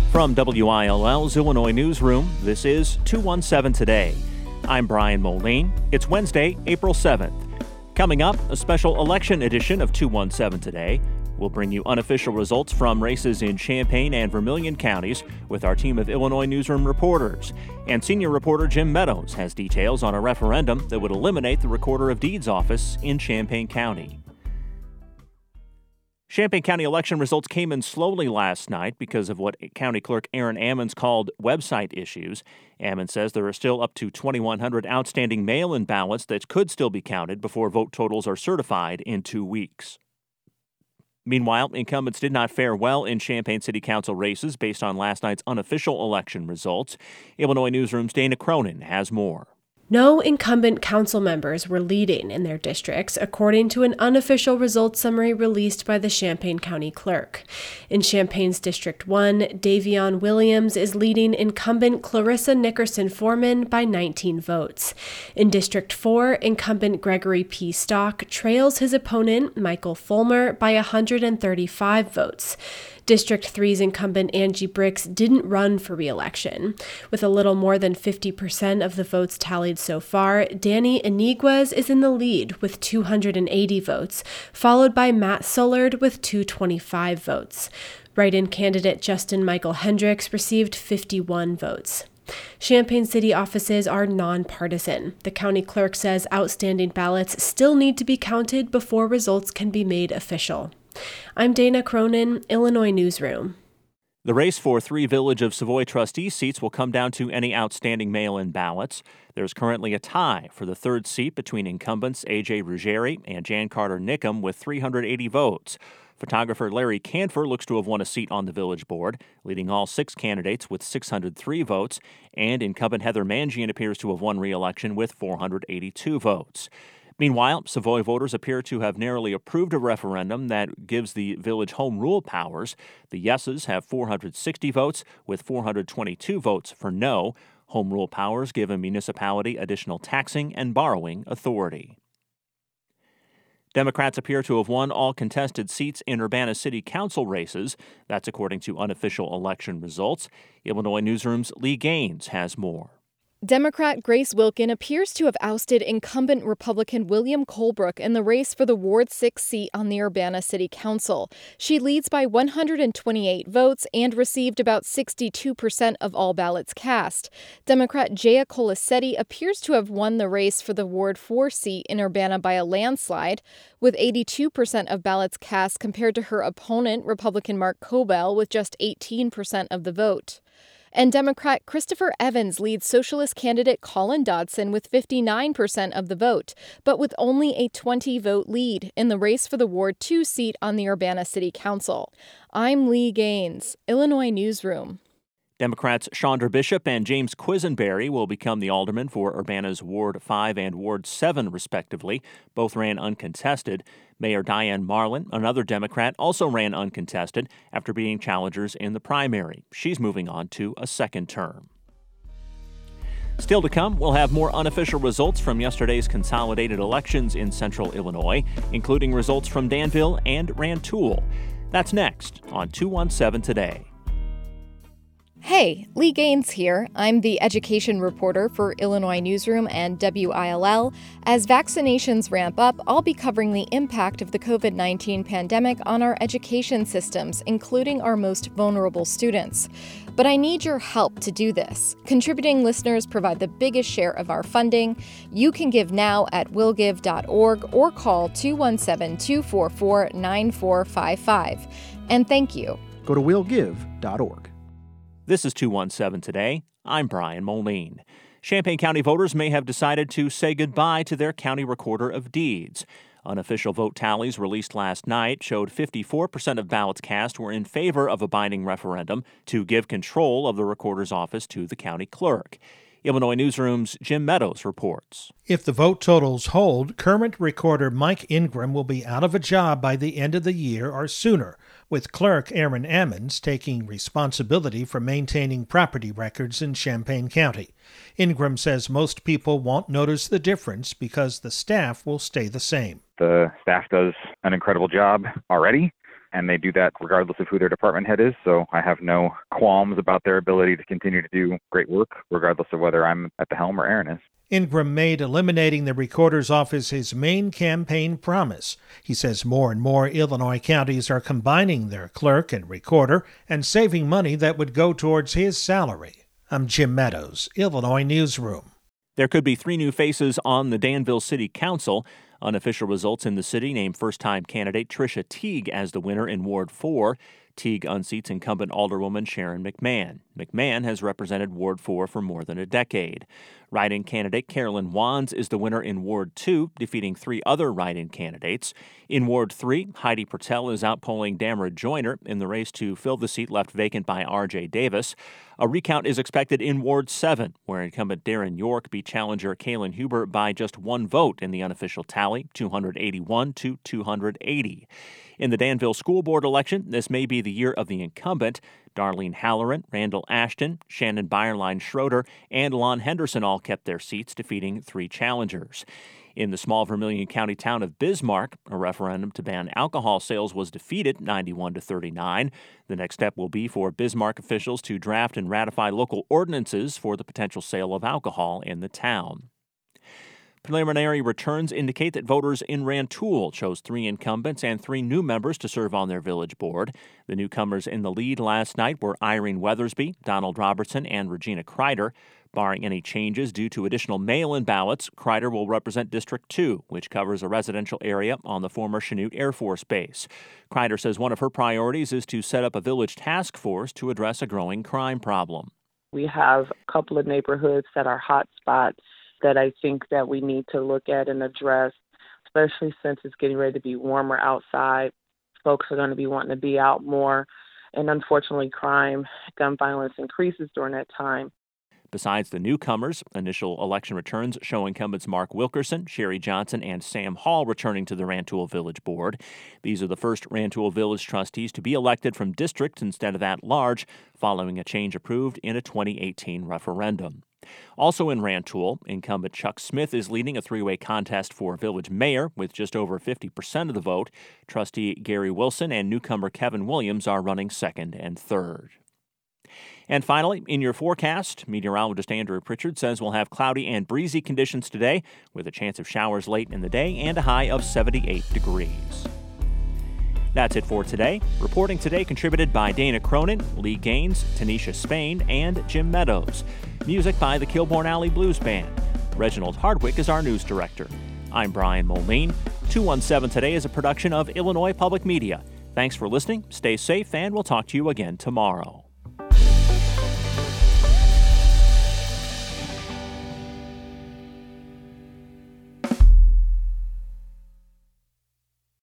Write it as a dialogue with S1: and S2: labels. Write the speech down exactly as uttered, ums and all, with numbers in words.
S1: From W I L L's Illinois Newsroom, this is two one seven Today. I'm Brian Moline. It's Wednesday, April seventh. Coming up, a special election edition of two one seven Today. We'll bring you unofficial results from races in Champaign and Vermilion counties with our team of Illinois Newsroom reporters. And senior reporter Jim Meadows has details on a referendum that would eliminate the Recorder of Deeds office in Champaign County. Champaign County election results came in slowly last night because of what County Clerk Aaron Ammons called website issues. Ammons says there are still up to twenty-one hundred outstanding mail-in ballots that could still be counted before vote totals are certified in two weeks. Meanwhile, incumbents did not fare well in Champaign City Council races based on last night's unofficial election results. Illinois Newsroom's Dana Cronin has more.
S2: No incumbent council members were leading in their districts, according to an unofficial results summary released by the Champaign County Clerk. In Champaign's District one, Davion Williams is leading incumbent Clarissa Nickerson Foreman by nineteen votes. In District four, incumbent Gregory P. Stock trails his opponent, Michael Fulmer, by one hundred thirty-five votes. District three's incumbent Angie Bricks didn't run for re-election. With a little more than fifty percent of the votes tallied so far, Danny Iniguez is in the lead with two hundred eighty votes, followed by Matt Sullard with two hundred twenty-five votes. Write-in candidate Justin Michael Hendricks received fifty-one votes. Champaign City offices are nonpartisan. The county clerk says outstanding ballots still need to be counted before results can be made official. I'm Dana Cronin, Illinois Newsroom.
S1: The race for three Village of Savoy trustee seats will come down to any outstanding mail-in ballots. There's currently a tie for the third seat between incumbents A J Ruggieri and Jan Carter Nickum with three hundred eighty votes. Photographer Larry Canfor looks to have won a seat on the village board, leading all six candidates with six hundred three votes, and incumbent Heather Mangian appears to have won re-election with four hundred eighty-two votes. Meanwhile, Savoy voters appear to have narrowly approved a referendum that gives the village home rule powers. The yeses have four hundred sixty votes, with four hundred twenty-two votes for no. Home rule powers give a municipality additional taxing and borrowing authority. Democrats appear to have won all contested seats in Urbana City Council races. That's according to unofficial election results. Illinois Newsroom's Lee Gaines has more.
S3: Democrat Grace Wilkin appears to have ousted incumbent Republican William Colebrook in the race for the Ward six seat on the Urbana City Council. She leads by one hundred twenty-eight votes and received about sixty-two percent of all ballots cast. Democrat Jaya Colasetti appears to have won the race for the Ward four seat in Urbana by a landslide, with eighty-two percent of ballots cast compared to her opponent, Republican Mark Cobell, with just eighteen percent of the vote. And Democrat Christopher Evans leads Socialist candidate Colin Dodson with fifty-nine percent of the vote, but with only a twenty-vote lead in the race for the Ward two seat on the Urbana City Council. I'm Lee Gaines, Illinois Newsroom.
S1: Democrats Chandra Bishop and James Quisenberry will become the aldermen for Urbana's Ward five and Ward seven, respectively. Both ran uncontested. Mayor Diane Marlin, another Democrat, also ran uncontested after being challengers in the primary. She's moving on to a second term. Still to come, we'll have more unofficial results from yesterday's consolidated elections in central Illinois, including results from Danville and Rantoul. That's next on two one seven Today.
S3: Hey, Lee Gaines here. I'm the education reporter for Illinois Newsroom and W I L L. As vaccinations ramp up, I'll be covering the impact of the covid nineteen pandemic on our education systems, including our most vulnerable students. But I need your help to do this. Contributing listeners provide the biggest share of our funding. You can give now at will give dot org or call two one seven, two four four, nine four five five. And thank you.
S4: Go to will give dot org.
S1: This is two one seven Today. I'm Brian Moline. Champaign County voters may have decided to say goodbye to their county recorder of deeds. Unofficial vote tallies released last night showed fifty-four percent of ballots cast were in favor of a binding referendum to give control of the recorder's office to the county clerk. Illinois Newsroom's Jim Meadows reports.
S5: If the vote totals hold, current recorder Mike Ingram will be out of a job by the end of the year or sooner, with clerk Aaron Ammons taking responsibility for maintaining property records in Champaign County. Ingram says most people won't notice the difference because the staff will stay the same.
S6: The staff does an incredible job already. and they do that regardless of who their department head is. So I have no qualms about their ability to continue to do great work, regardless of whether I'm at the helm or Aaron is.
S5: Ingram made eliminating the recorder's office his main campaign promise. He says more and more Illinois counties are combining their clerk and recorder and saving money that would go towards his salary. I'm Jim Meadows, Illinois Newsroom.
S1: There could be three new faces on the Danville City Council. Unofficial results in the city name first-time candidate Tricia Teague as the winner in Ward four. Teague unseats incumbent Alderwoman Sharon McMahon. McMahon has represented Ward four for more than a decade. Write-in candidate Carolyn Wands is the winner in Ward two, defeating three other write-in candidates. In Ward three, Heidi Pertel is outpolling Damara Joyner in the race to fill the seat left vacant by R J Davis. A recount is expected in Ward seven, where incumbent Darren York beat challenger Kaylin Huber by just one vote in the unofficial tally, two hundred eighty-one to two hundred eighty. In the Danville School Board election, this may be the year of the incumbent. Darlene Halloran, Randall Ashton, Shannon Byerline Schroeder, and Lon Henderson all kept their seats, defeating three challengers. In the small Vermilion County town of Bismarck, a referendum to ban alcohol sales was defeated ninety-one to thirty-nine. The next step will be for Bismarck officials to draft and ratify local ordinances for the potential sale of alcohol in the town. Preliminary returns indicate that voters in Rantoul chose three incumbents and three new members to serve on their village board. The newcomers in the lead last night were Irene Weathersby, Donald Robertson, and Regina Kreider. Barring any changes due to additional mail-in ballots, Kreider will represent District two, which covers a residential area on the former Chanute Air Force Base. Kreider says one of her priorities is to set up a village task force to address a growing crime problem.
S7: We have a couple of neighborhoods that are hot spots that I think that we need to look at and address, especially since it's getting ready to be warmer outside. Folks are going to be wanting to be out more, and unfortunately crime, gun violence increases during that time.
S1: Besides the newcomers, initial election returns show incumbents Mark Wilkerson, Sherry Johnson, and Sam Hall returning to the Rantoul Village Board. These are the first Rantoul Village trustees to be elected from district instead of at large, following a change approved in a twenty eighteen referendum. Also in Rantoul, incumbent Chuck Smith is leading a three-way contest for village mayor with just over fifty percent of the vote. Trustee Gary Wilson and newcomer Kevin Williams are running second and third. And finally, in your forecast, meteorologist Andrew Pritchard says we'll have cloudy and breezy conditions today with a chance of showers late in the day and a high of seventy-eight degrees. That's it for today. Reporting today contributed by Dana Cronin, Lee Gaines, Tanisha Spain, and Jim Meadows. Music by the Kilbourne Alley Blues Band. Reginald Hardwick is our news director. I'm Brian Moline. two one seven Today is a production of Illinois Public Media. Thanks for listening, stay safe, and we'll talk to you again tomorrow.